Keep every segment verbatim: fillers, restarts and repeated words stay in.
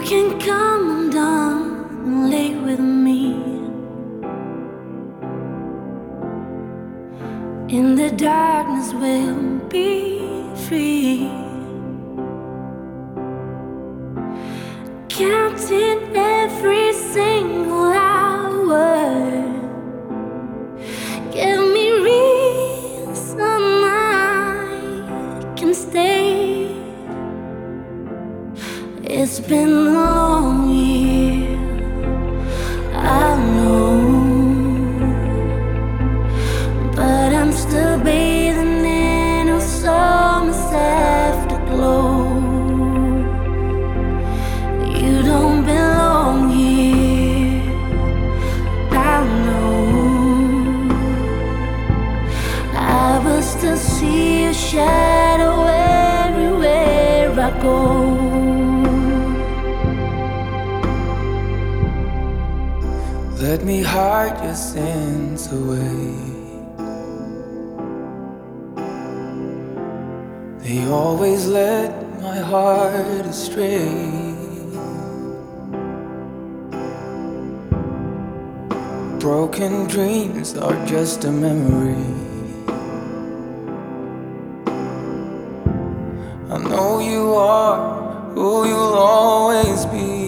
can come down and lay with me. In the darkness we'll be free, counting every single hour. Give me reason I can stay. It's been a long year, I know, but I'm still bathing in a summer's afterglow. You don't belong here, I know. I will still see your shadow everywhere I go. Let me hide your sins away. They always led my heart astray. Broken dreams are just a memory. I know you are who you'll always be.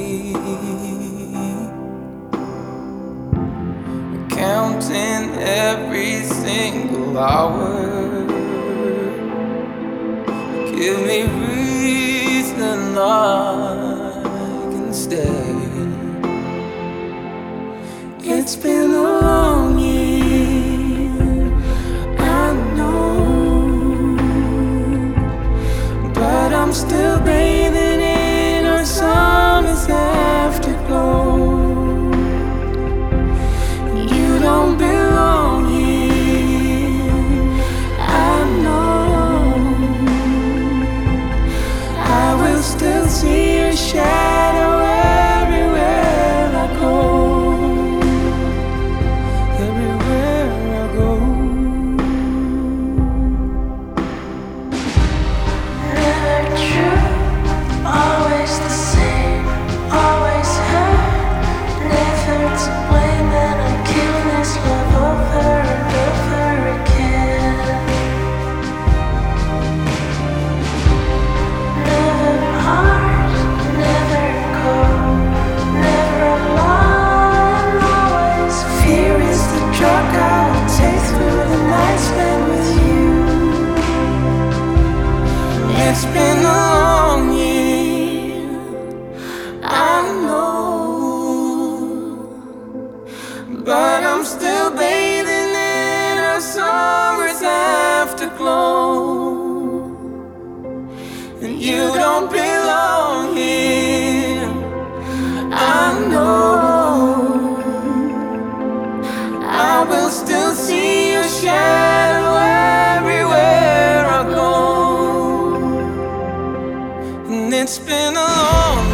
Counting every single hour. Give me reason I can stay. It's been a long year, I know, but I'm still bathing in our summer's afterglow. You don't belong here, I know. I will still see your shadow everywhere I go. It's been a long year, I know, but I'm still bathing in a summer's afterglow. And you don't belong here, I know. I will still see your shadow everywhere I go. It's been a long